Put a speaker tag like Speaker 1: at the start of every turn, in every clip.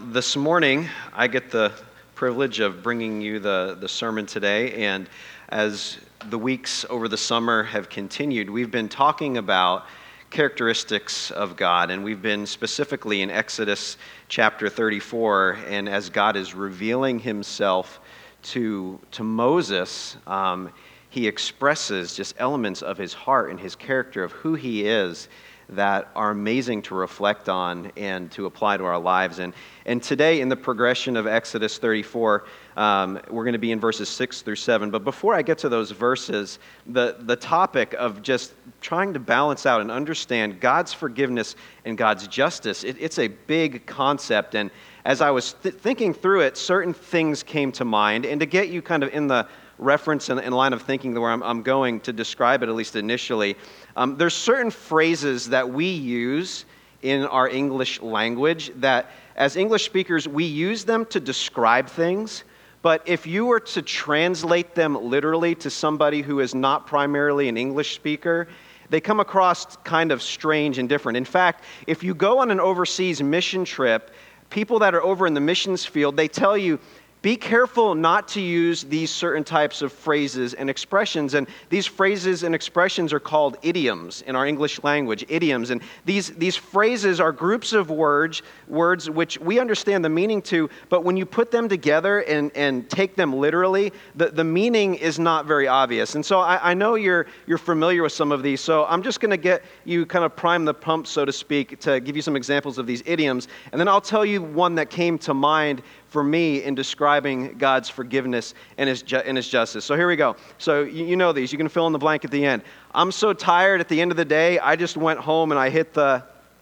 Speaker 1: this morning I get the privilege of bringing you the sermon today, and as the weeks over the summer have continued, we've been talking about characteristics of God, and we've been specifically in Exodus chapter 34, and as God is revealing himself to Moses, he expresses just elements of his heart and his character of who he is that are amazing to reflect on and to apply to our lives. And today in the progression of Exodus 34, we're going to be in verses 6 through 7. But before I get to those verses, the topic of just trying to balance out and understand God's forgiveness and God's justice, it's a big concept. And as I was thinking through it, certain things came to mind. And to get you kind of in the reference and line of thinking where I'm going to describe it, at least initially, there's certain phrases that we use in our English language that as English speakers, we use them to describe things, but if you were to translate them literally to somebody who is not primarily an English speaker, they come across kind of strange and different. In fact, if you go on an overseas mission trip, people that are over in the missions field, they tell you, be careful not to use these certain types of phrases and expressions. And these phrases and expressions are called idioms in our English language, idioms. And these phrases are groups of words which we understand the meaning to, but when you put them together and take them literally, the meaning is not very obvious. And so I know you're familiar with some of these, so I'm just going to get you kind of prime the pump, so to speak, to give you some examples of these idioms. And then I'll tell you one that came to mind for me in describing God's forgiveness and his justice. So here we go. So you know these. You can fill in the blank at the end. I'm so tired at the end of the day, I just went home and I hit the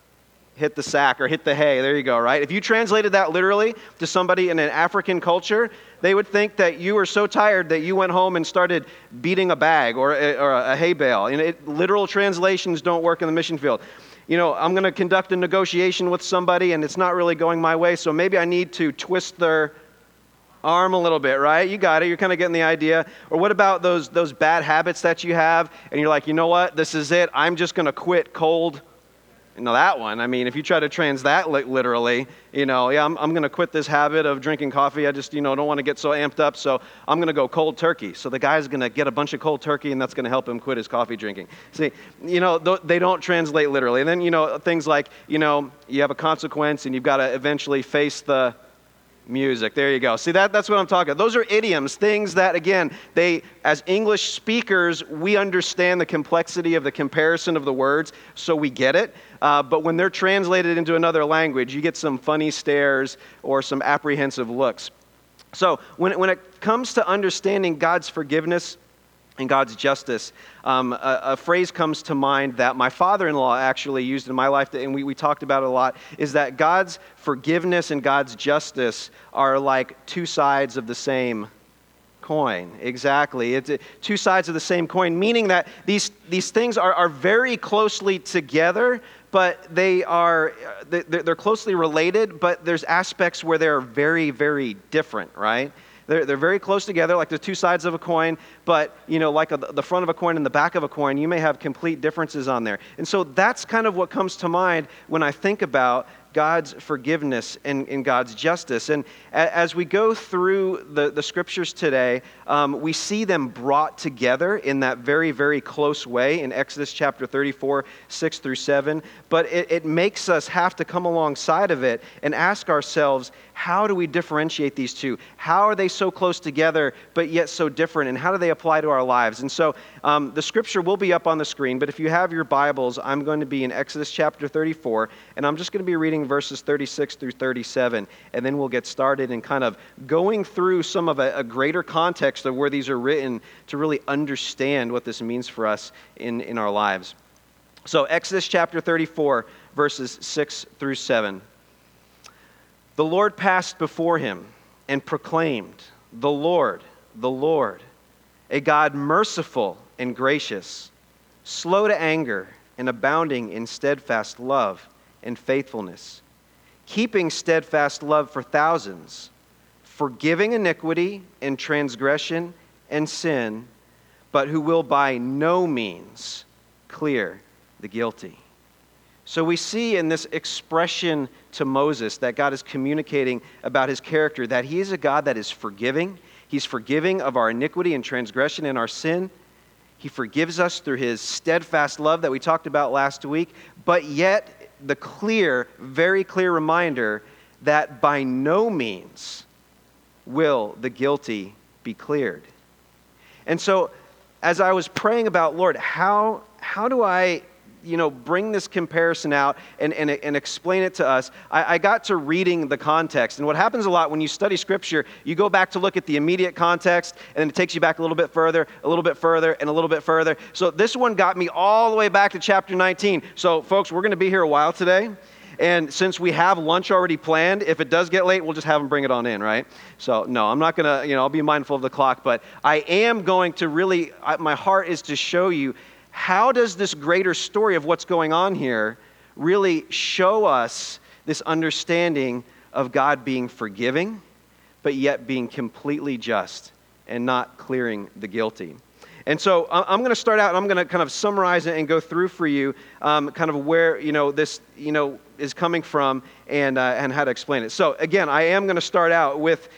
Speaker 1: sack or hit the hay. There you go, right? If you translated that literally to somebody in an African culture, they would think that you were so tired that you went home and started beating a bag or a hay bale. And literal translations don't work in the mission field. You know, I'm going to conduct a negotiation with somebody and it's not really going my way, so maybe I need to twist their arm a little bit, right? You got it. You're kind of getting the idea. Or what about those bad habits that you have and you're like, you know what? This is it. I'm just going to quit cold. You know, that one. I mean, if you try to that literally, I'm going to quit this habit of drinking coffee. I just, don't want to get so amped up, so I'm going to go cold turkey. So the guy's going to get a bunch of cold turkey, and that's going to help him quit his coffee drinking. See, they don't translate literally. And then, things like, you have a consequence, and you've got to eventually face the music. There you go. See, that's what I'm talking about. Those are idioms, things that, again, as English speakers, we understand the complexity of the comparison of the words, so we get it. But when they're translated into another language, you get some funny stares or some apprehensive looks. So when it comes to understanding God's forgiveness and God's justice, a phrase comes to mind that my father-in-law actually used in my life, and we talked about it a lot, is that God's forgiveness and God's justice are like two sides of the same coin. Exactly. It's two sides of the same coin, meaning that these things are very closely together, but they're closely related, but there's aspects where they're very, very different, right? They're very close together, like the two sides of a coin, but, like the front of a coin and the back of a coin, you may have complete differences on there. And so that's kind of what comes to mind when I think about God's forgiveness and God's justice. And as we go through the scriptures today, we see them brought together in that very, very close way in Exodus chapter 34, 6 through 7. But it makes us have to come alongside of it and ask ourselves, how do we differentiate these two? How are they so close together, but yet so different? And how do they apply to our lives? And so the scripture will be up on the screen, but if you have your Bibles, I'm going to be in Exodus chapter 34, and I'm just going to be reading verses 36 through 37, and then we'll get started in kind of going through some of a greater context of where these are written to really understand what this means for us in our lives. So Exodus chapter 34, verses 6 through 7. The Lord passed before him and proclaimed, the Lord, a God merciful and gracious, slow to anger and abounding in steadfast love and faithfulness, keeping steadfast love for thousands, forgiving iniquity and transgression and sin, but who will by no means clear the guilty, So we see in this expression to Moses that God is communicating about his character, that he is a God that is forgiving. He's forgiving of our iniquity and transgression and our sin. He forgives us through his steadfast love that we talked about last week, but yet the clear, very clear reminder that by no means will the guilty be cleared. And so as I was praying about, Lord, how do I bring this comparison out and explain it to us, I got to reading the context. And what happens a lot when you study Scripture, you go back to look at the immediate context, and then it takes you back a little bit further, and a little bit further. So this one got me all the way back to chapter 19. So folks, we're going to be here a while today. And since we have lunch already planned, if it does get late, we'll just have them bring it on in, right? So no, I'm not going to, I'll be mindful of the clock. But I am going to really, my heart is to show you, how does this greater story of what's going on here really show us this understanding of God being forgiving, but yet being completely just and not clearing the guilty? And so I'm going to start out, and I'm going to kind of summarize it and go through for you kind of where this is coming from and how to explain it. So again, I am going to start out with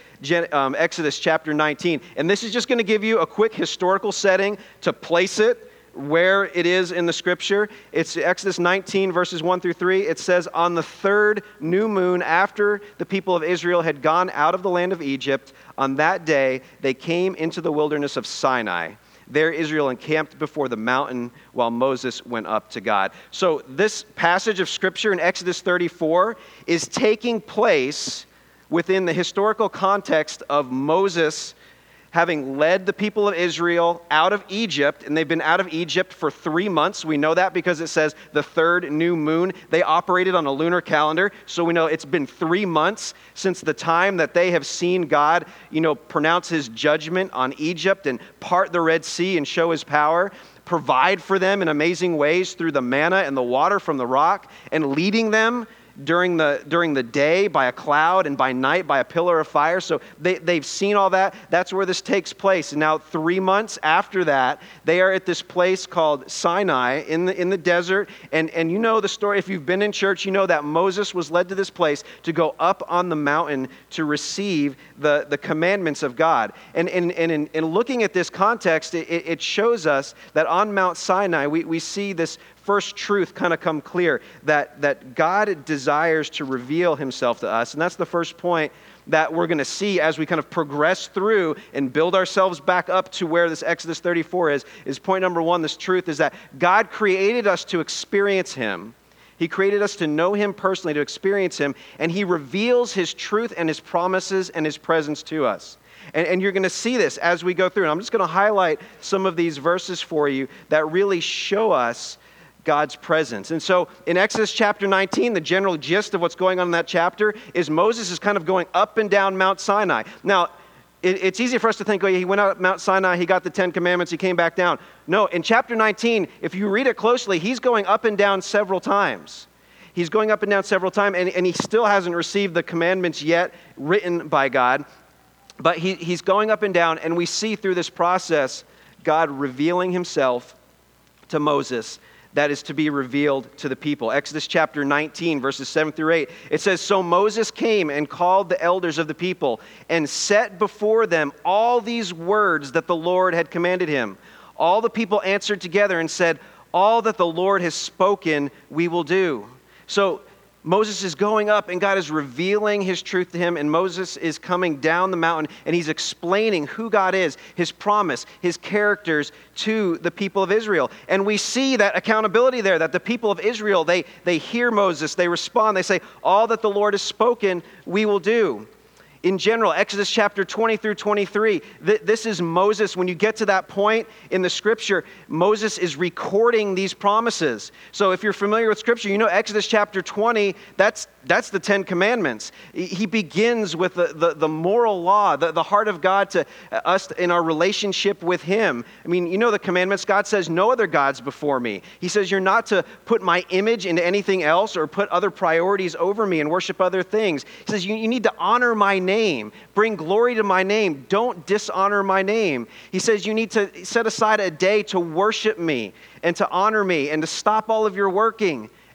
Speaker 1: Exodus chapter 19, and this is just going to give you a quick historical setting to place it where it is in the Scripture. It's Exodus 19, verses 1 through 3. It says, on the third new moon after the people of Israel had gone out of the land of Egypt, on that day they came into the wilderness of Sinai. There Israel encamped before the mountain while Moses went up to God. So this passage of Scripture in Exodus 34 is taking place within the historical context of Moses having led the people of Israel out of Egypt, and they've been out of Egypt for 3 months. We know that because it says the third new moon. They operated on a lunar calendar, so we know it's been 3 months since the time that they have seen God, pronounce his judgment on Egypt and part the Red Sea and show his power, provide for them in amazing ways through the manna and the water from the rock, and leading them during the day by a cloud and by night by a pillar of fire. So they've seen all that. That's where this takes place. And now 3 months after that, they are at this place called Sinai in the desert. And you know the story. If you've been in church, you know that Moses was led to this place to go up on the mountain to receive the commandments of God. And in looking at this context, it shows us that on Mount Sinai, we see this first truth kind of come clear, that God desires to reveal himself to us. And that's the first point that we're going to see as we kind of progress through and build ourselves back up to where this Exodus 34 is point number one. This truth is that God created us to experience him. He created us to know him personally, to experience him, and he reveals his truth and his promises and his presence to us. And you're going to see this as we go through. And I'm just going to highlight some of these verses for you that really show us God's presence. And so in Exodus chapter 19, the general gist of what's going on in that chapter is Moses is kind of going up and down Mount Sinai. Now, it's easy for us to think, he went out Mount Sinai, he got the 10 Commandments, he came back down. No, in chapter 19, if you read it closely, he's going up and down several times. He's going up and down several times, and he still hasn't received the commandments yet written by God. But he's going up and down, and we see through this process God revealing himself to Moses that is to be revealed to the people. Exodus chapter 19, verses 7 through 8. It says, so Moses came and called the elders of the people and set before them all these words that the Lord had commanded him. All the people answered together and said, all that the Lord has spoken, we will do. So Moses is going up and God is revealing his truth to him, and Moses is coming down the mountain and he's explaining who God is, his promise, his characters to the people of Israel. And we see that accountability there, that the people of Israel, they hear Moses, they respond, they say, all that the Lord has spoken, we will do. In general, Exodus chapter 20 through 23, this is Moses. When you get to that point in the Scripture, Moses is recording these promises. So if you're familiar with Scripture, you know Exodus chapter 20, that's the 10 Commandments. He begins with the moral law, the heart of God to us in our relationship with him. I mean, you know the commandments. God says, no other gods before me. He says, you're not to put my image into anything else or put other priorities over me and worship other things. He says, you need to honor my name, bring glory to my name, don't dishonor my name. He says you need to set aside a day to worship me and to honor me and to stop all of your working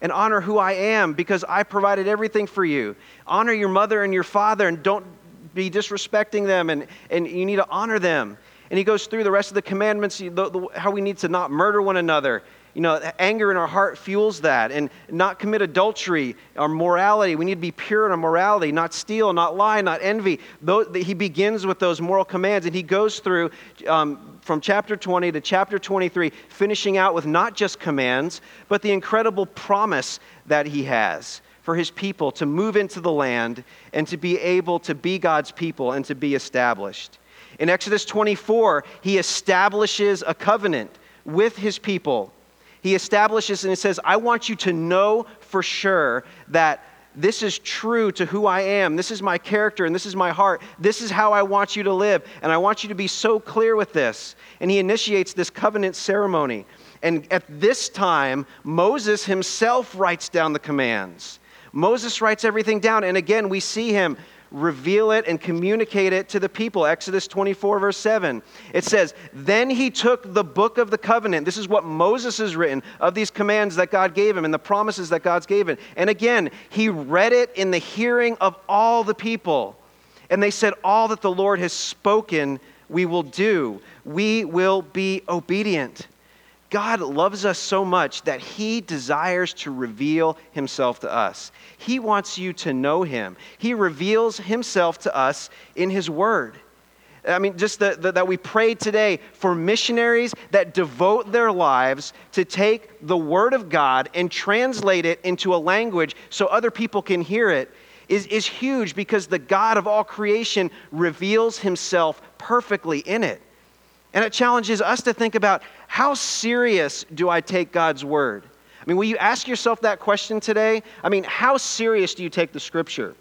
Speaker 1: and honor who I am because I provided everything for you. Honor your mother and your father and don't be disrespecting them, and you need to honor them. And he goes through the rest of the commandments, how we need to not murder one another. Anger in our heart fuels that. And not commit adultery, our morality. We need to be pure in our morality, not steal, not lie, not envy. He begins with those moral commands, and he goes through from chapter 20 to chapter 23, finishing out with not just commands, but the incredible promise that he has for his people to move into the land and to be able to be God's people and to be established. In Exodus 24, he establishes a covenant with his people. He establishes and he says, I want you to know for sure that this is true to who I am. This is my character and this is my heart. This is how I want you to live. And I want you to be so clear with this. And he initiates this covenant ceremony. And at this time, Moses himself writes down the commands. Moses writes everything down. And again, we see him reveal it and communicate it to the people. Exodus 24, verse 7. It says, then he took the book of the covenant. This is what Moses has written of these commands that God gave him and the promises that God's given. And again, he read it in the hearing of all the people. And they said, all that the Lord has spoken, we will do. We will be obedient. God loves us so much that he desires to reveal himself to us. He wants you to know him. He reveals himself to us in his word. I mean, just that we prayed today for missionaries that devote their lives to take the word of God and translate it into a language so other people can hear it is huge, because the God of all creation reveals himself perfectly in it. And it challenges us to think about, how serious do I take God's word? I mean, will you ask yourself that question today? I mean, how serious do you take the scripture?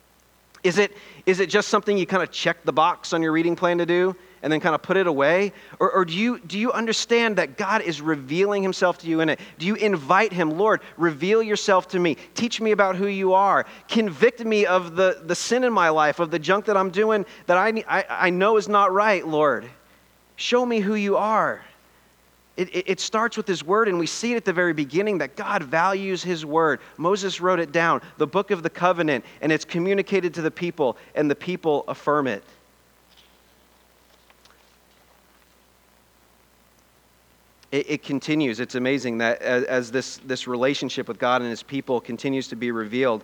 Speaker 1: Is it just something you kind of check the box on your reading plan to do and then kind of put it away? Or do you understand that God is revealing himself to you in it? Do you invite him, Lord, reveal yourself to me. Teach me about who you are. Convict me of the sin in my life, of the junk that I'm doing that I know is not right, Lord. Show me who you are. It starts with his word, and we see it at the very beginning that God values his word. Moses wrote it down, the book of the covenant, and it's communicated to the people, and the people affirm it. It continues. It's amazing that as this relationship with God and his people continues to be revealed,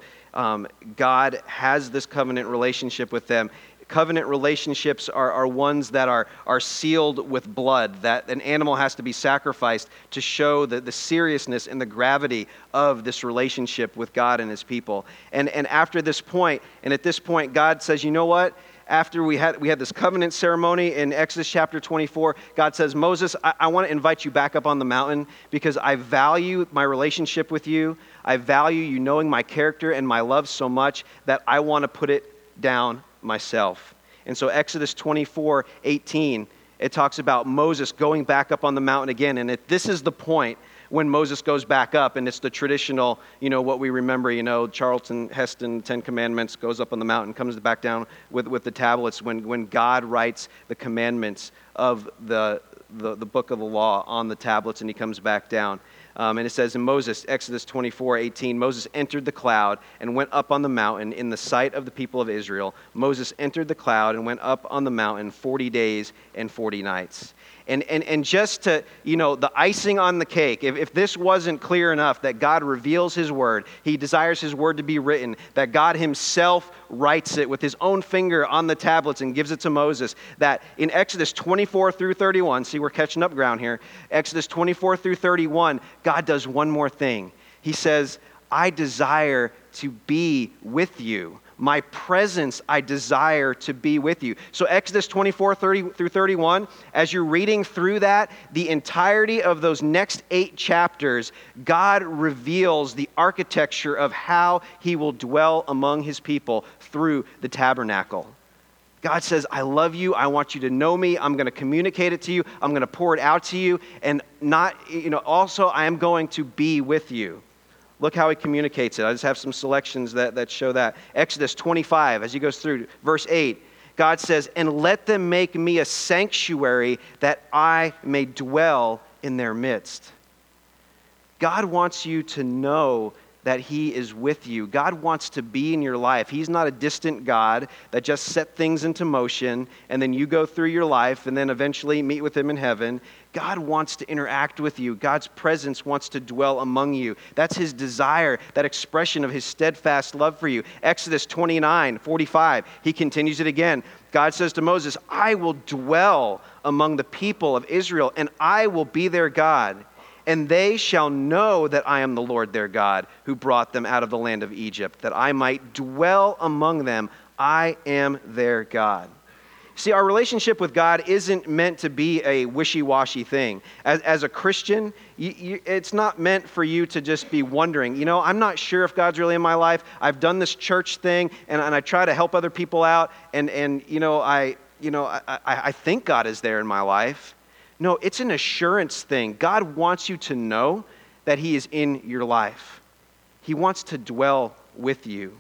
Speaker 1: God has this covenant relationship with them. Covenant relationships are ones that are sealed with blood, that an animal has to be sacrificed to show the seriousness and the gravity of this relationship with God and his people. And after this point, and at this point, God says, you know what? After we had this covenant ceremony in Exodus chapter 24, God says, Moses, I want to invite you back up on the mountain because I value my relationship with you. I value you knowing my character and my love so much that I want to put it down myself. And so Exodus 24:18, it talks about Moses going back up on the mountain again. And this is the point when Moses goes back up, and it's the traditional, what we remember, Charlton Heston, 10 Commandments, goes up on the mountain, comes back down with the tablets when God writes the commandments of the book of the law on the tablets, and he comes back down. And it says in Exodus 24:18, Moses entered the cloud and went up on the mountain in the sight of the people of Israel. Moses entered the cloud and went up on the mountain 40 days and 40 nights. And just to, the icing on the cake, if this wasn't clear enough that God reveals his word, he desires his word to be written, that God himself writes it with his own finger on the tablets and gives it to Moses, that in Exodus 24 through 31, see, we're catching up ground here, Exodus 24 through 31, God does one more thing. He says, I desire to be with you. My presence, I desire to be with you. So Exodus 24:30 through 31, as you're reading through that, the entirety of those next 8 chapters, God reveals the architecture of how he will dwell among his people through the tabernacle. God says, I love you. I want you to know me. I'm going to communicate it to you. I'm going to pour it out to you. And also I am going to be with you. Look how he communicates it. I just have some selections that show that. Exodus 25, as he goes through, verse 8, God says, and let them make me a sanctuary that I may dwell in their midst. God wants you to know that he is with you. God wants to be in your life. He's not a distant God that just set things into motion and then you go through your life and then eventually meet with him in heaven. God wants to interact with you. God's presence wants to dwell among you. That's his desire, that expression of his steadfast love for you. Exodus 29:45, he continues it again. God says to Moses, I will dwell among the people of Israel and I will be their God. And they shall know that I am the Lord their God, who brought them out of the land of Egypt, that I might dwell among them. I am their God. See, our relationship with God isn't meant to be a wishy-washy thing. As a Christian, it's not meant for you to just be wondering, I'm not sure if God's really in my life. I've done this church thing, and I try to help other people out, and I think God is there in my life. No, it's an assurance thing. God wants you to know that he is in your life. He wants to dwell with you.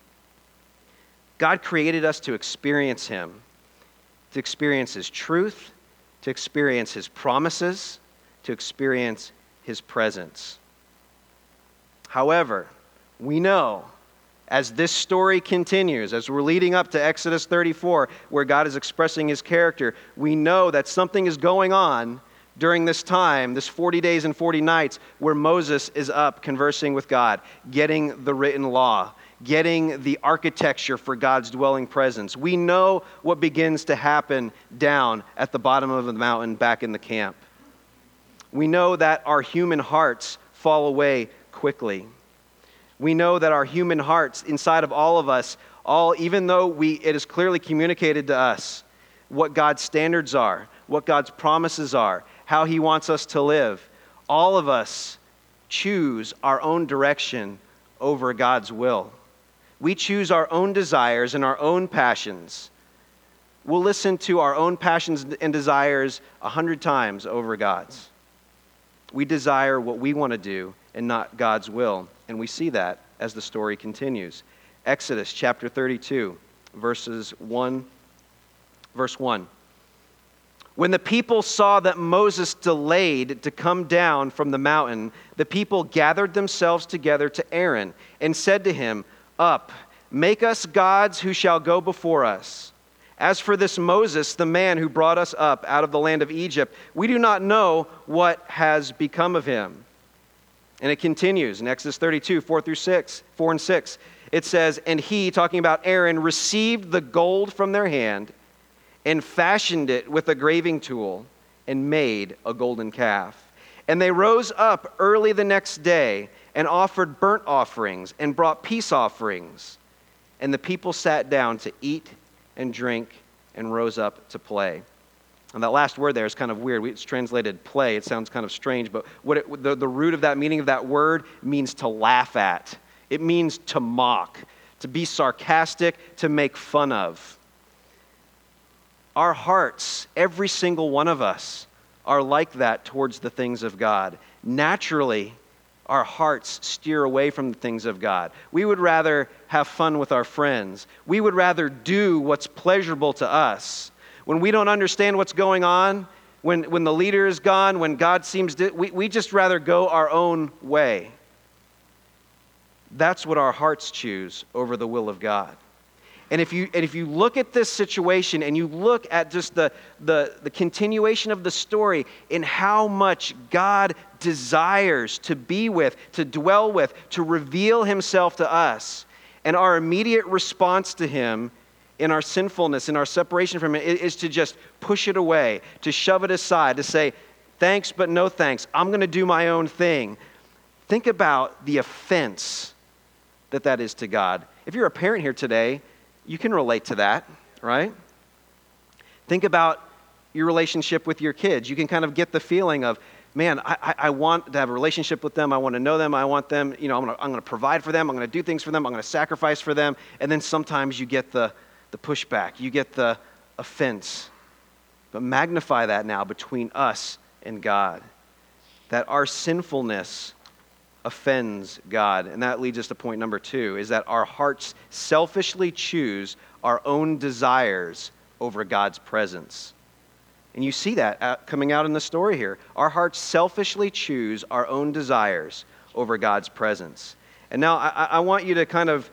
Speaker 1: God created us to experience him, to experience his truth, to experience his promises, to experience his presence. However, we know as this story continues, as we're leading up to Exodus 34, where God is expressing his character, we know that something is going on during this time, this 40 days and 40 nights, where Moses is up conversing with God, getting the written law, getting the architecture for God's dwelling presence. We know what begins to happen down at the bottom of the mountain back in the camp. We know that our human hearts fall away quickly. We know that our human hearts, inside of all of us, even though it is clearly communicated to us what God's standards are, what God's promises are, how he wants us to live, all of us choose our own direction over God's will. We choose our own desires and our own passions. We'll listen to our own passions and desires 100 times over God's. We desire what we want to do and not God's will. And we see that as the story continues. Exodus chapter 32, verse 1. When the people saw that Moses delayed to come down from the mountain, the people gathered themselves together to Aaron and said to him, Up, make us gods who shall go before us. As for this Moses, the man who brought us up out of the land of Egypt, we do not know what has become of him. And it continues in Exodus 32, 4 and 6. It says, And he, talking about Aaron, received the gold from their hand and fashioned it with a graving tool and made a golden calf. And they rose up early the next day and offered burnt offerings and brought peace offerings. And the people sat down to eat and drink and rose up to play. And that last word there is kind of weird. It's translated play. It sounds kind of strange, but the root of that meaning of that word means to laugh at. It means to mock, to be sarcastic, to make fun of. Our hearts, every single one of us, are like that towards the things of God. Naturally, our hearts steer away from the things of God. We would rather have fun with our friends. We would rather do what's pleasurable to us. When we don't understand what's going on, when the leader is gone, when God seems to, we just rather go our own way. That's what our hearts choose over the will of God. And if you look at this situation and you look at just the continuation of the story in how much God desires to be with, to dwell with, to reveal himself to us, and our immediate response to him in our sinfulness, in our separation from him, is to just push it away, to shove it aside, to say, thanks but no thanks. I'm going to do my own thing. Think about the offense that is to God. If you're a parent here today, you can relate to that, right? Think about your relationship with your kids. You can kind of get the feeling of, man, I want to have a relationship with them. I want to know them. I want them, I'm going to provide for them. I'm going to do things for them. I'm going to sacrifice for them. And then sometimes you get the pushback. You get the offense. But magnify that now between us and God. That our sinfulness offends God. And that leads us to point number 2, is that our hearts selfishly choose our own desires over God's presence. And you see that coming out in the story here. Our hearts selfishly choose our own desires over God's presence. And now I want you to kind of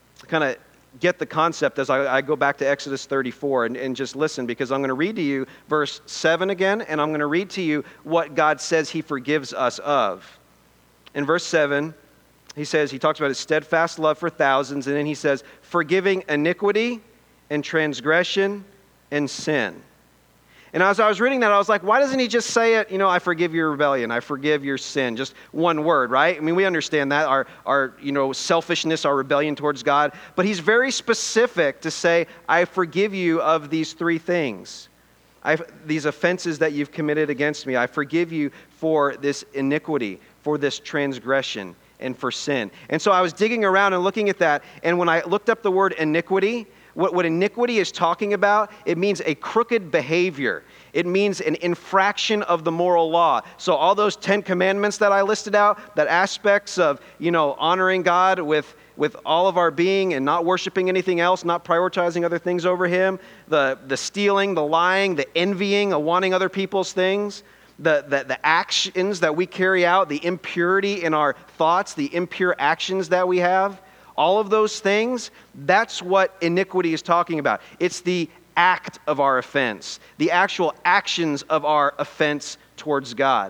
Speaker 1: get the concept as I go back to Exodus 34 and just listen, because I'm going to read to you verse 7 again, and I'm going to read to you what God says he forgives us of. In verse 7, he talks about his steadfast love for thousands, and then he says, forgiving iniquity and transgression and sin. And as I was reading that, I was like, why doesn't he just say it, I forgive your rebellion, I forgive your sin, just one word, right? I mean, we understand that, our selfishness, our rebellion towards God, but he's very specific to say, I forgive you of these three things. These offenses that you've committed against me, I forgive you for this iniquity, for this transgression, and for sin. And so I was digging around and looking at that, and when I looked up the word iniquity, what iniquity is talking about, it means a crooked behavior. It means an infraction of the moral law. So all those 10 commandments that I listed out, that aspects of, honoring God with all of our being and not worshiping anything else, not prioritizing other things over him, the stealing, the lying, the envying, of wanting other people's things, the actions that we carry out, the impurity in our thoughts, the impure actions that we have, all of those things, that's what iniquity is talking about. It's the act of our offense, the actual actions of our offense towards God.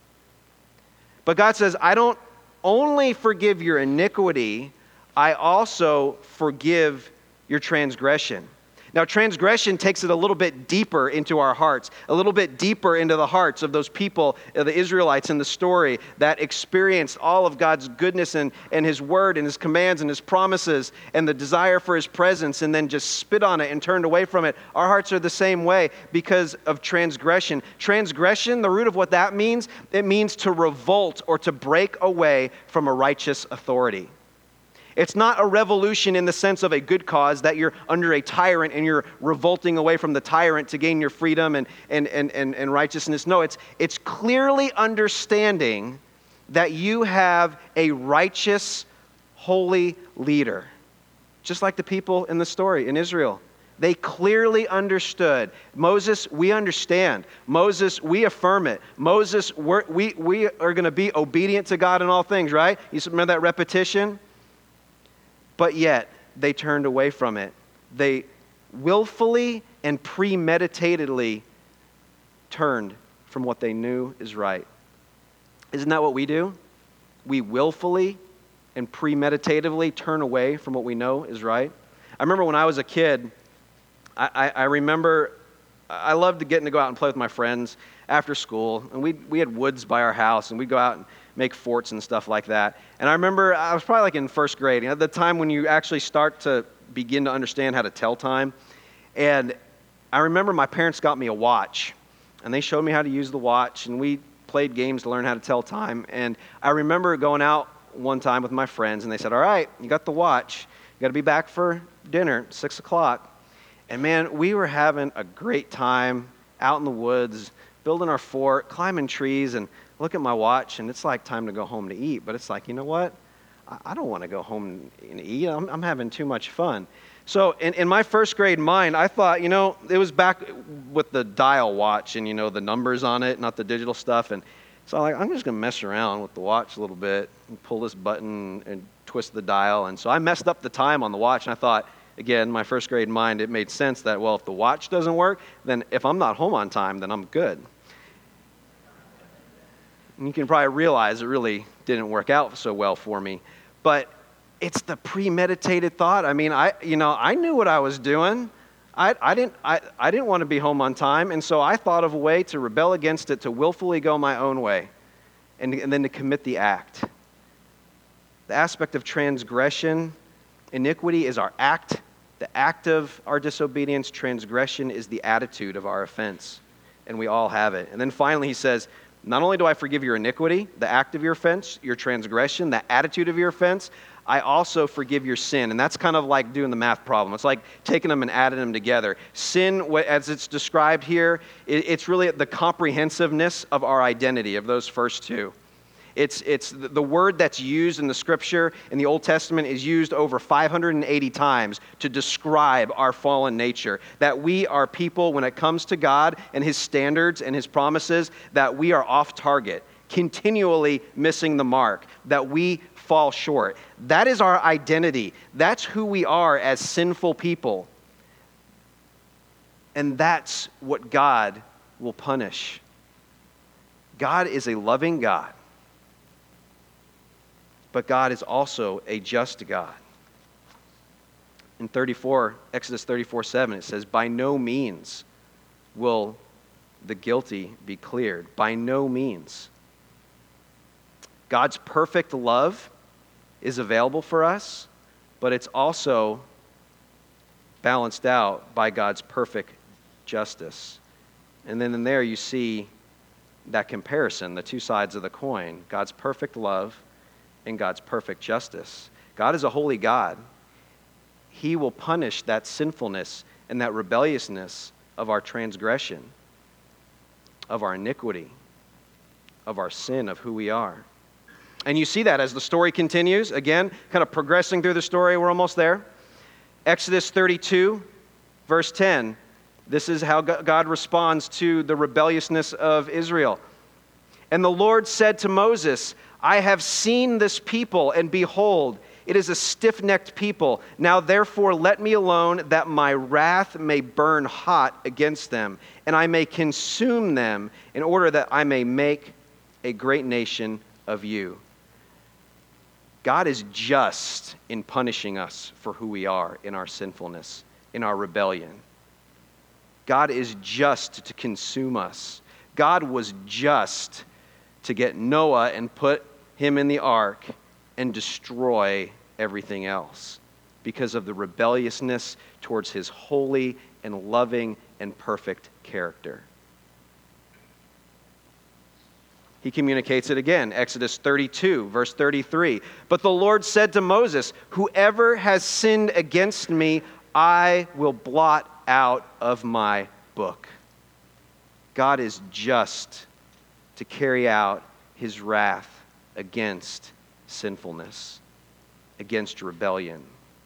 Speaker 1: But God says, I don't only forgive your iniquity, I also forgive your transgression. Now, transgression takes it a little bit deeper into our hearts, a little bit deeper into the hearts of those people, the Israelites in the story that experienced all of God's goodness and his word and his commands and his promises and the desire for his presence, and then just spit on it and turned away from it. Our hearts are the same way because of transgression. Transgression, the root of what that means, it means to revolt or to break away from a righteous authority. It's not a revolution in the sense of a good cause that you're under a tyrant and you're revolting away from the tyrant to gain your freedom and righteousness. No, it's clearly understanding that you have a righteous, holy leader. Just like the people in the story in Israel. They clearly understood. Moses, we understand. Moses, we affirm it. Moses, we are going to be obedient to God in all things, right? You remember that repetition? But yet, they turned away from it. They willfully and premeditatedly turned from what they knew is right. Isn't that what we do? We willfully and premeditatively turn away from what we know is right. I remember when I was a kid, I remember I loved getting to go out and play with my friends after school. And we had woods by our house, and we'd go out and make forts and stuff like that. And I remember I was probably like in first grade, at the time when you actually start to begin to understand how to tell time. And I remember my parents got me a watch, and they showed me how to use the watch, and we played games to learn how to tell time. And I remember going out one time with my friends, and they said, all right, you got the watch. You got to be back for dinner at 6 o'clock. And man, we were having a great time out in the woods, building our fort, climbing trees, and look at my watch, and it's like time to go home to eat. But it's like, you know what? I don't want to go home and eat. I'm having too much fun. So in my first grade mind, I thought, it was back with the dial watch and, the numbers on it, not the digital stuff. And so I'm just going to mess around with the watch a little bit and pull this button and twist the dial. And so I messed up the time on the watch, and I thought, again, my first grade mind, it made sense that, well, if the watch doesn't work, then if I'm not home on time, then I'm good. And you can probably realize it really didn't work out so well for me. But it's the premeditated thought. I mean, I knew what I was doing. I didn't want to be home on time, and so I thought of a way to rebel against it, to willfully go my own way, and then to commit the act. The aspect of transgression, iniquity is our act. The act of our disobedience, transgression is the attitude of our offense, and we all have it. And then finally he says, not only do I forgive your iniquity, the act of your offense, your transgression, the attitude of your offense, I also forgive your sin. And that's kind of like doing the math problem. It's like taking them and adding them together. Sin, as it's described here, it's really the comprehensiveness of our identity, of those first two. It's the word that's used in the scripture in the Old Testament is used over 580 times to describe our fallen nature. That we are people, when it comes to God and his standards and his promises, that we are off target, continually missing the mark, that we fall short. That is our identity. That's who we are as sinful people. And that's what God will punish. God is a loving God, but God is also a just God. In Exodus 34:7, it says, "By no means will the guilty be cleared." By no means. God's perfect love is available for us, but it's also balanced out by God's perfect justice. And then in there you see that comparison, the two sides of the coin, God's perfect love and God's perfect justice. God is a holy God. He will punish that sinfulness and that rebelliousness of our transgression, of our iniquity, of our sin, of who we are. And you see that as the story continues, again, kind of progressing through the story, we're almost there. Exodus 32, verse 10, this is how God responds to the rebelliousness of Israel. "And the Lord said to Moses, I have seen this people, and behold, it is a stiff-necked people. Now therefore let me alone, that my wrath may burn hot against them, and I may consume them, in order that I may make a great nation of you." God is just in punishing us for who we are in our sinfulness, in our rebellion. God is just to consume us. God was just to get Noah and put him in the ark and destroy everything else because of the rebelliousness towards his holy and loving and perfect character. He communicates it again, Exodus 32, verse 33. "But the Lord said to Moses, whoever has sinned against me, I will blot out of my book." God is just to carry out his wrath against sinfulness, against rebellion.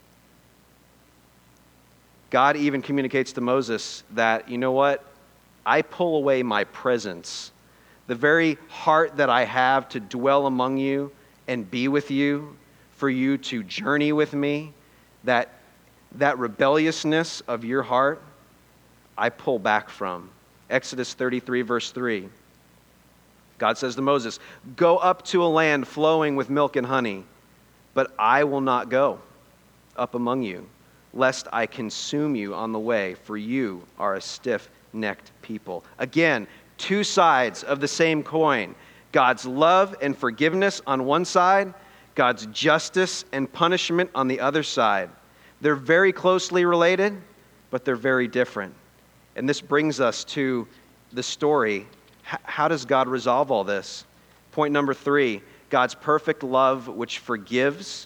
Speaker 1: God even communicates to Moses that, you know what? I pull away my presence, the very heart that I have to dwell among you and be with you, for you to journey with me, that rebelliousness of your heart, I pull back from. Exodus 33, verse 3. God says to Moses, "Go up to a land flowing with milk and honey, but I will not go up among you, lest I consume you on the way, for you are a stiff-necked people." Again, two sides of the same coin. God's love and forgiveness on one side, God's justice and punishment on the other side. They're very closely related, but they're very different. And this brings us to the story. How does God resolve all this? Point number 3, God's perfect love which forgives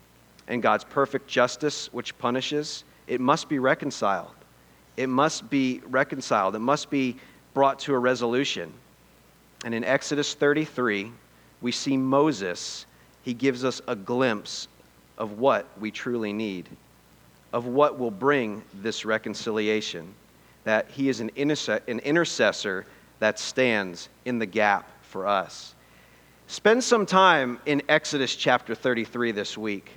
Speaker 1: and God's perfect justice which punishes. It must be reconciled. It must be reconciled. It must be brought to a resolution. And in Exodus 33, we see Moses. He gives us a glimpse of what we truly need, of what will bring this reconciliation, that he is an intercessor that stands in the gap for us. Spend some time in Exodus chapter 33 this week,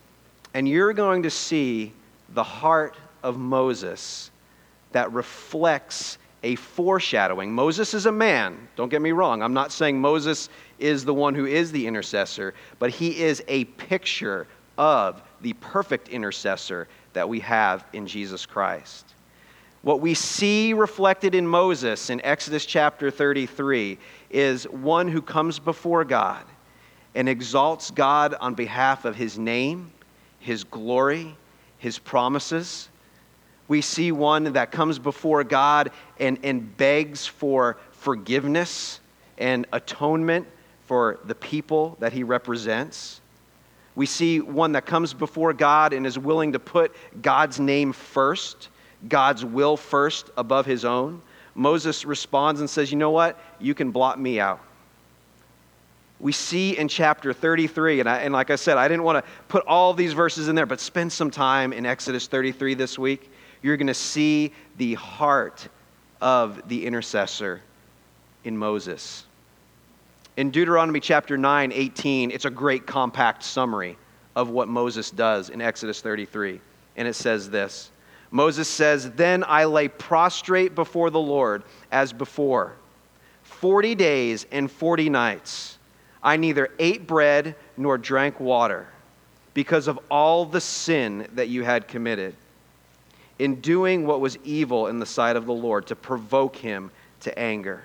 Speaker 1: and you're going to see the heart of Moses that reflects a foreshadowing. Moses is a man, don't get me wrong. I'm not saying Moses is the one who is the intercessor, but he is a picture of the perfect intercessor that we have in Jesus Christ. What we see reflected in Moses in Exodus chapter 33 is one who comes before God and exalts God on behalf of his name, his glory, his promises. We see one that comes before God and begs for forgiveness and atonement for the people that he represents. We see one that comes before God and is willing to put God's name first, God's will first above his own. Moses responds and says, you know what? You can blot me out. We see in chapter 33, and like I said, I didn't want to put all these verses in there, but spend some time in Exodus 33 this week. You're going to see the heart of the intercessor in Moses. In Deuteronomy chapter 9, 18, it's a great compact summary of what Moses does in Exodus 33. And it says this, Moses says, "Then I lay prostrate before the Lord as before. 40 days and 40 nights. I neither ate bread nor drank water because of all the sin that you had committed in doing what was evil in the sight of the Lord to provoke him to anger."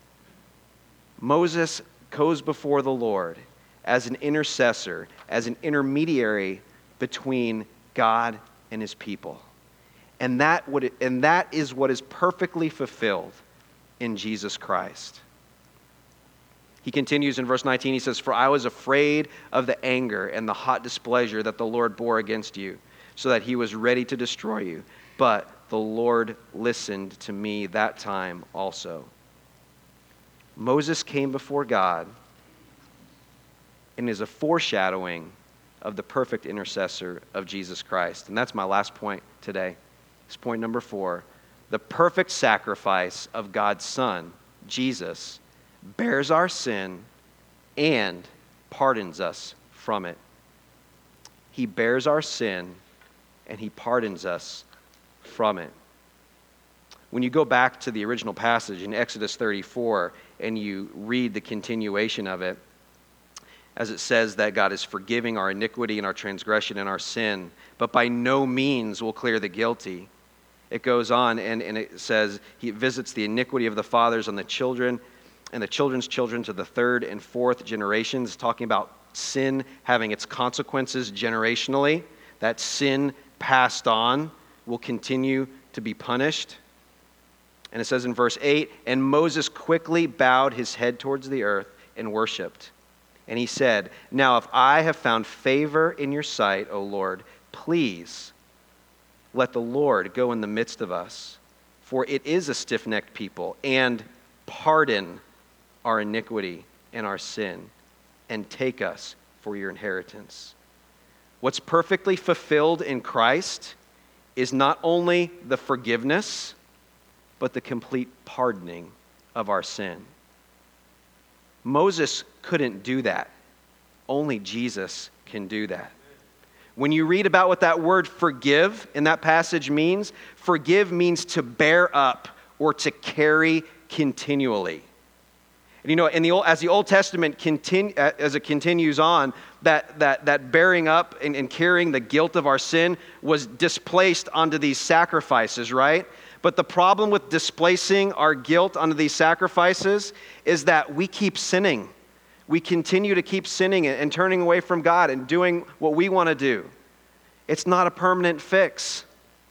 Speaker 1: Moses goes before the Lord as an intercessor, as an intermediary between God and his people. And that is what is perfectly fulfilled in Jesus Christ. He continues in verse 19, he says, "For I was afraid of the anger and the hot displeasure that the Lord bore against you, so that he was ready to destroy you. But the Lord listened to me that time also." Moses came before God and is a foreshadowing of the perfect intercessor of Jesus Christ. And that's my last point today. It's point number 4. The perfect sacrifice of God's Son, Jesus, bears our sin and pardons us from it. He bears our sin and he pardons us from it. When you go back to the original passage in Exodus 34 and you read the continuation of it, as it says that God is forgiving our iniquity and our transgression and our sin, but by no means will clear the guilty. It goes on and it says he visits the iniquity of the fathers on the children and the children's children to the third and fourth generations, talking about sin having its consequences generationally. That sin passed on will continue to be punished. And it says in verse 8, "And Moses quickly bowed his head towards the earth and worshipped. And he said, 'Now if I have found favor in your sight, O Lord, please let the Lord go in the midst of us, for it is a stiff-necked people, and pardon our iniquity and our sin, and take us for your inheritance.'" What's perfectly fulfilled in Christ is not only the forgiveness, but the complete pardoning of our sin. Moses couldn't do that. Only Jesus can do that. When you read about what that word forgive in that passage means, forgive means to bear up or to carry continually. And you know, as the Old Testament as it continues on, that bearing up and carrying the guilt of our sin was displaced onto these sacrifices, right? But the problem with displacing our guilt onto these sacrifices is that we keep sinning. We continue to keep sinning and turning away from God and doing what we want to do. It's not a permanent fix.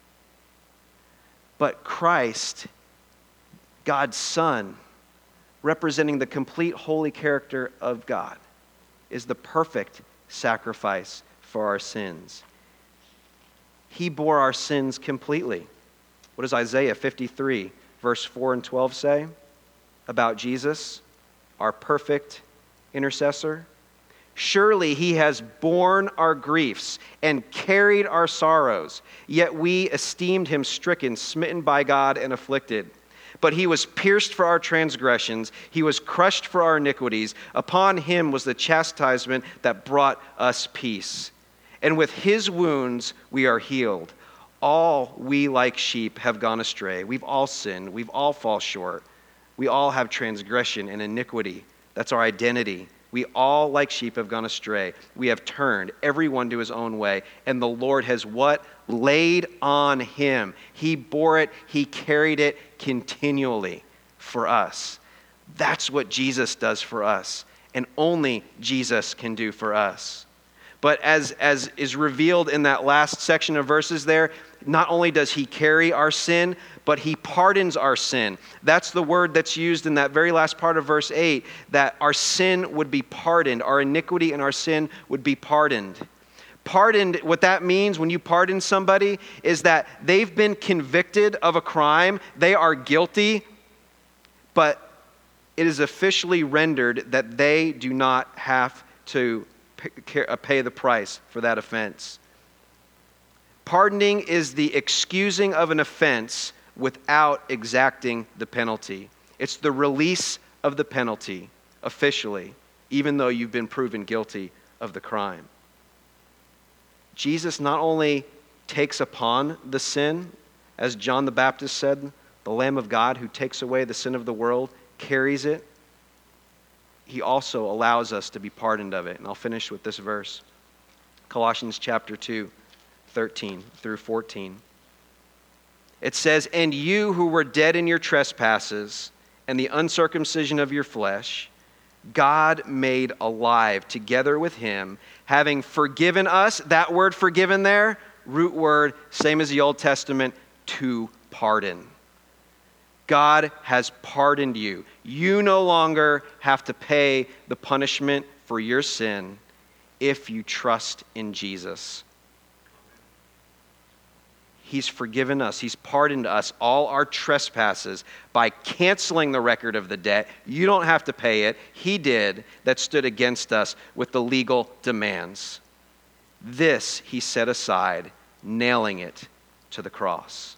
Speaker 1: But Christ, God's Son, representing the complete holy character of God, is the perfect sacrifice for our sins. He bore our sins completely. What does Isaiah 53, verse 4 and 12 say about Jesus, our perfect intercessor? "Surely he has borne our griefs and carried our sorrows, yet we esteemed him stricken, smitten by God, and afflicted. But he was pierced for our transgressions, he was crushed for our iniquities. Upon him was the chastisement that brought us peace. And with his wounds we are healed. All we like sheep have gone astray. We've all sinned. We've all fall short. We all have transgression and iniquity. That's our identity. We all like sheep have gone astray. We have turned everyone to his own way. And the Lord has what? Laid on him. He bore it. He carried it continually for us. That's what Jesus does for us. And only Jesus can do for us. But as is revealed in that last section of verses there, not only does he carry our sin, but he pardons our sin. That's the word that's used in that very last part of verse 8, that our sin would be pardoned. Our iniquity and our sin would be pardoned. Pardoned, what that means when you pardon somebody is that they've been convicted of a crime. They are guilty, but it is officially rendered that they do not have to pay the price for that offense. Pardoning is the excusing of an offense without exacting the penalty. It's the release of the penalty officially, even though you've been proven guilty of the crime. Jesus not only takes upon the sin, as John the Baptist said, the Lamb of God who takes away the sin of the world, carries it, he also allows us to be pardoned of it. And I'll finish with this verse. Colossians chapter 2, 13 through 14. It says, "And you who were dead in your trespasses and the uncircumcision of your flesh, God made alive together with him, having forgiven us." That word forgiven there, root word, same as the Old Testament, to pardon. God has pardoned you. You no longer have to pay the punishment for your sin if you trust in Jesus. He's forgiven us. He's pardoned us all our trespasses by canceling the record of the debt. You don't have to pay it. He did, that stood against us with the legal demands. This he set aside, nailing it to the cross.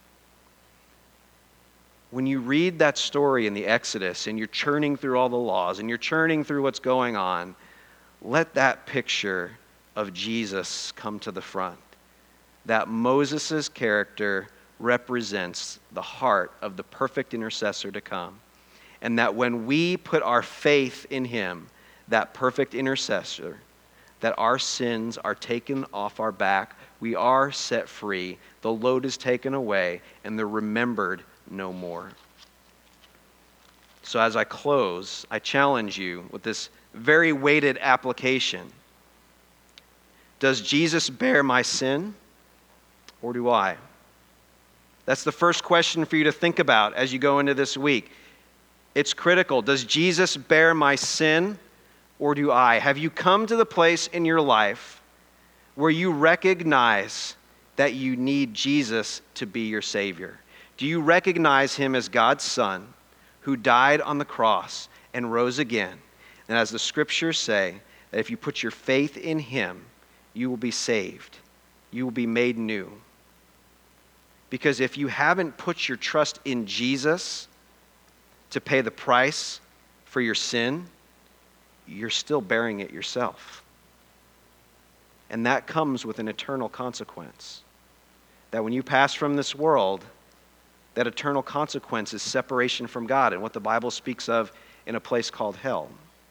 Speaker 1: When you read that story in the Exodus and you're churning through all the laws and you're churning through what's going on, let that picture of Jesus come to the front. That Moses' character represents the heart of the perfect intercessor to come. And that when we put our faith in him, that perfect intercessor, that our sins are taken off our back, we are set free, the load is taken away, and they're remembered no more. So as I close, I challenge you with this very weighted application. Does Jesus bear my sin, or do I? That's the first question for you to think about as you go into this week. It's critical. Does Jesus bear my sin, or do I? Have you come to the place in your life where you recognize that you need Jesus to be your Savior? Do you recognize him as God's Son who died on the cross and rose again? And as the scriptures say, that if you put your faith in him, you will be saved. You will be made new. Because if you haven't put your trust in Jesus to pay the price for your sin, you're still bearing it yourself. And that comes with an eternal consequence. That when you pass from this world, that eternal consequence is separation from God and what the Bible speaks of in a place called hell.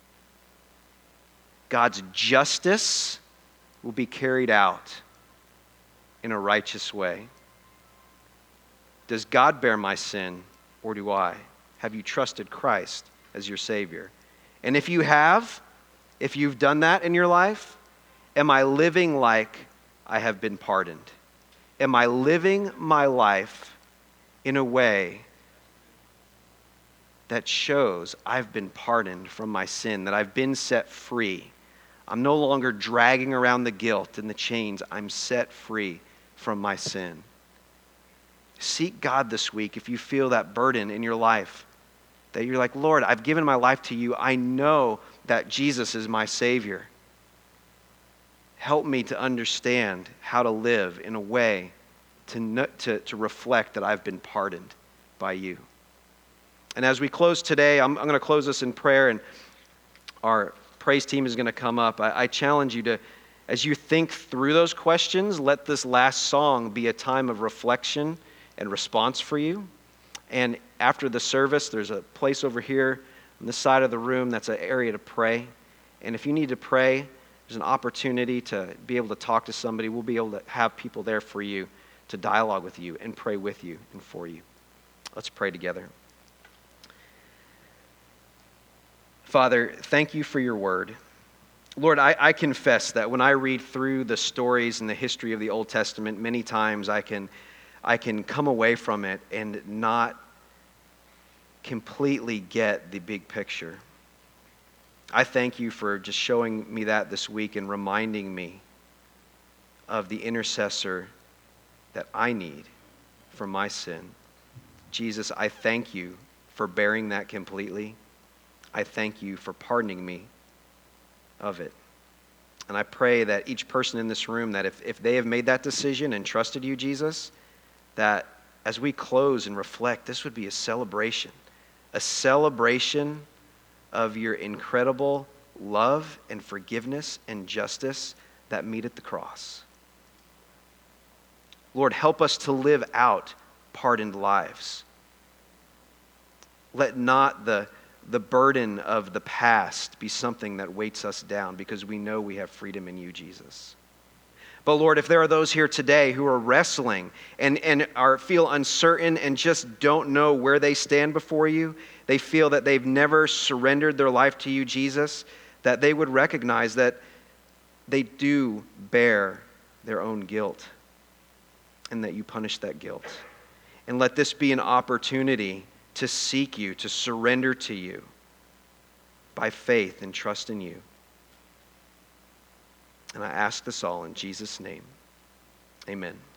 Speaker 1: God's justice will be carried out in a righteous way. Does God bear my sin, or do I? Have you trusted Christ as your Savior? And if you have, if you've done that in your life, am I living like I have been pardoned? Am I living my life in a way that shows I've been pardoned from my sin, that I've been set free? I'm no longer dragging around the guilt and the chains. I'm set free from my sin. Seek God this week if you feel that burden in your life, that you're like, Lord, I've given my life to you. I know that Jesus is my Savior. Help me to understand how to live in a way to reflect that I've been pardoned by you. And as we close today, I'm going to close this in prayer, and our praise team is going to come up. I challenge you to, as you think through those questions, let this last song be a time of reflection and response for you. And after the service, there's a place over here on this side of the room that's an area to pray. And if you need to pray, there's an opportunity to be able to talk to somebody. We'll be able to have people there for you to dialogue with you and pray with you and for you. Let's pray together. Father, thank you for your word. Lord, I confess that when I read through the stories and the history of the Old Testament, many times I can come away from it and not completely get the big picture. I thank you for just showing me that this week and reminding me of the intercessor that I need for my sin. Jesus, I thank you for bearing that completely. I thank you for pardoning me of it. And I pray that each person in this room, that if they have made that decision and trusted you, Jesus, that as we close and reflect, this would be a celebration of your incredible love and forgiveness and justice that meet at the cross. Lord, help us to live out pardoned lives. Let not the burden of the past be something that weights us down, because we know we have freedom in you, Jesus. But Lord, if there are those here today who are wrestling and feel uncertain and just don't know where they stand before you, they feel that they've never surrendered their life to you, Jesus, that they would recognize that they do bear their own guilt and that you punish that guilt. And let this be an opportunity to seek you, to surrender to you by faith and trust in you. And I ask this all in Jesus' name. Amen.